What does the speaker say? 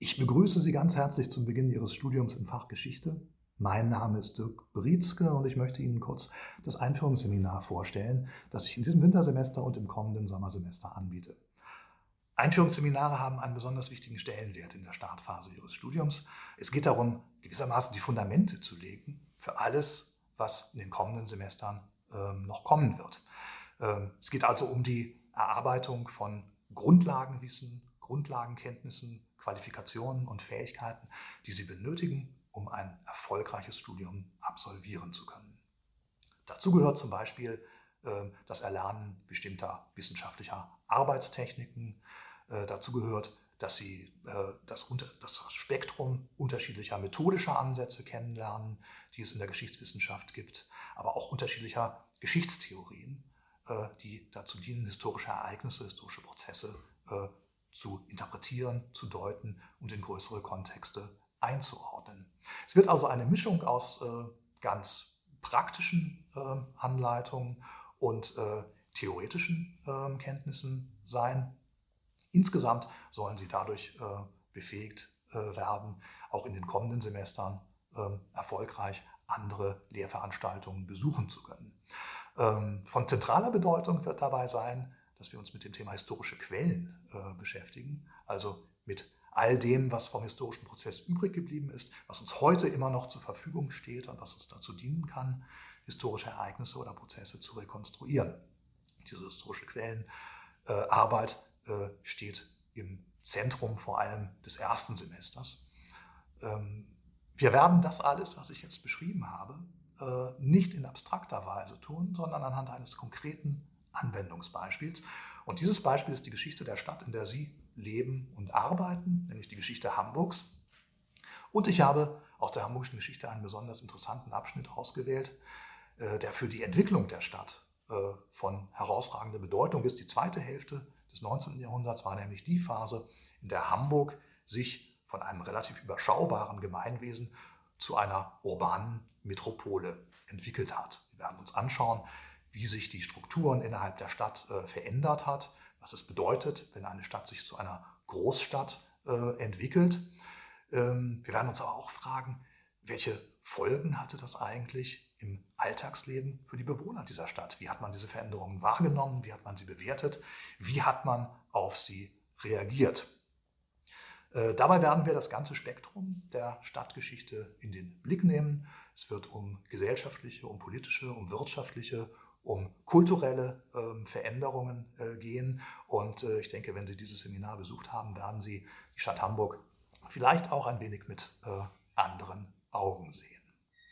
Ich begrüße Sie ganz herzlich zum Beginn Ihres Studiums im Fach Geschichte. Mein Name ist Dirk Brietzke und ich möchte Ihnen kurz das Einführungsseminar vorstellen, das ich in diesem Wintersemester und im kommenden Sommersemester anbiete. Einführungsseminare haben einen besonders wichtigen Stellenwert in der Startphase Ihres Studiums. Es geht darum, gewissermaßen die Fundamente zu legen für alles, was in den kommenden Semestern noch kommen wird. Es geht also um die Erarbeitung von Grundlagenwissen, Grundlagenkenntnissen, Qualifikationen und Fähigkeiten, die Sie benötigen, um ein erfolgreiches Studium absolvieren zu können. Dazu gehört zum Beispiel das Erlernen bestimmter wissenschaftlicher Arbeitstechniken. Dazu gehört, dass Sie das Spektrum unterschiedlicher methodischer Ansätze kennenlernen, die es in der Geschichtswissenschaft gibt, aber auch unterschiedlicher Geschichtstheorien, die dazu dienen, historische Ereignisse, historische Prozesse zu interpretieren, zu deuten und in größere Kontexte einzuordnen. Es wird also eine Mischung aus ganz praktischen Anleitungen und theoretischen Kenntnissen sein. Insgesamt sollen Sie dadurch befähigt werden, auch in den kommenden Semestern erfolgreich andere Lehrveranstaltungen besuchen zu können. Von zentraler Bedeutung wird dabei sein, dass wir uns mit dem Thema historische Quellen beschäftigen, also mit all dem, was vom historischen Prozess übrig geblieben ist, was uns heute immer noch zur Verfügung steht und was uns dazu dienen kann, historische Ereignisse oder Prozesse zu rekonstruieren. Diese historische Quellenarbeit steht im Zentrum vor allem des ersten Semesters. Wir werden das alles, was ich jetzt beschrieben habe, nicht in abstrakter Weise tun, sondern anhand eines konkreten Anwendungsbeispiels. Und dieses Beispiel ist die Geschichte der Stadt, in der Sie leben und arbeiten, nämlich die Geschichte Hamburgs. Und ich habe aus der hamburgischen Geschichte einen besonders interessanten Abschnitt ausgewählt, der für die Entwicklung der Stadt von herausragender Bedeutung ist. Die zweite Hälfte des 19. Jahrhunderts war nämlich die Phase, in der Hamburg sich von einem relativ überschaubaren Gemeinwesen zu einer urbanen Metropole entwickelt hat. Wir werden uns anschauen, wie sich die Strukturen innerhalb der Stadt verändert hat, was es bedeutet, wenn eine Stadt sich zu einer Großstadt entwickelt. Wir werden uns aber auch fragen, welche Folgen hatte das eigentlich im Alltagsleben für die Bewohner dieser Stadt? Wie hat man diese Veränderungen wahrgenommen? Wie hat man sie bewertet? Wie hat man auf sie reagiert? Dabei werden wir das ganze Spektrum der Stadtgeschichte in den Blick nehmen. Es wird um gesellschaftliche, um politische, um wirtschaftliche, um kulturelle Veränderungen gehen. Und ich denke, wenn Sie dieses Seminar besucht haben, werden Sie die Stadt Hamburg vielleicht auch ein wenig mit anderen Augen sehen.